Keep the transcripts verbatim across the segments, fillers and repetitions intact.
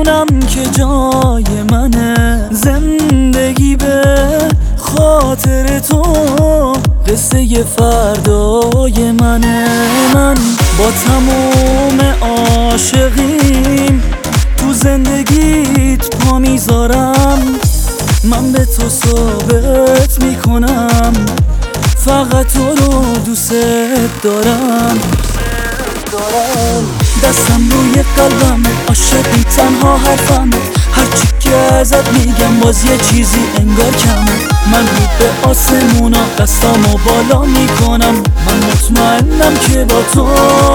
میدونم که جای منه زندگی به خاطر تو، قصه فردای منه. من با تموم عاشقیم تو زندگیت پا میذارم، من به تو ثابت میکنم فقط تو رو دوست دارم. دستم روی قلبمه، عاشقی تنها حرفمه، هرچی که ازت میگم باز یه چیزی انگار کمه. من رو به آسمونا دستامو بالا میکنم، من مطمئنم که با تو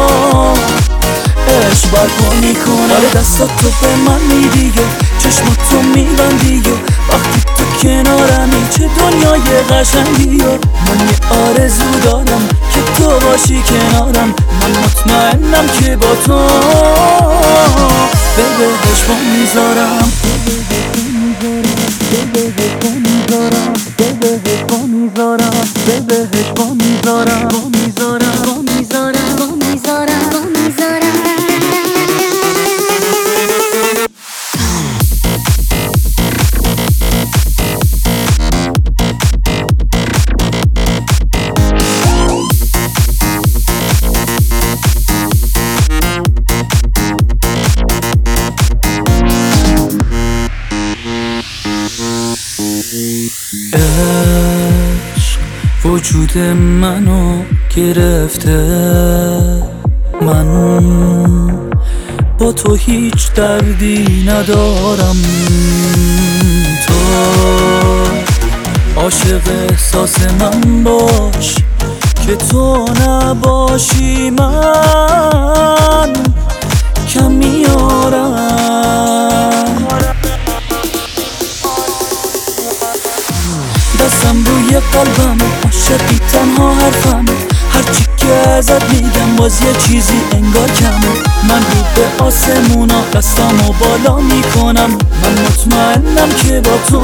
عشق برپا میکنم. آره دستات تو به من میدی و چشماتو میبندی و وقتی تو کنارمی چه دنیای قشنگی و من یه آرزو دارم که تو باشی کنارم، من مطمئنم که با تو به بهش پا میذارم، به بهش پا میذارم، به بهش پا میذارم، به بهش پا میذارم، پا میذارم، پا میذارم، پا میذارم، پا میذارم. عشق وجود منو گرفته، من با تو هیچ دردی ندارم. تو عاشق احساس من باش که تو نباشی من کم میارم. دستم روی قلبمه، عاشقی تنها حرفمه، هرچی که ازت میگم باز یه چیزی انگار کمه. من رو به آسمونا دستامو بالا میکنم، من مطمئنم که با تو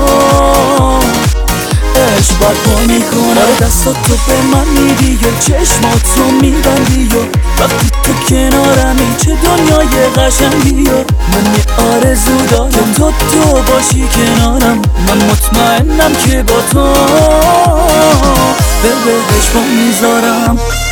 عشق برپا میکنم. آره دستات تو به من میدی و چشماتو میبندی و وقتی تو کنارمی چه دنیای قشنگی و من یه آرزو دارم که تو تو باشی کنارم، من مطمئنم که با تو به بهش پا میذارم.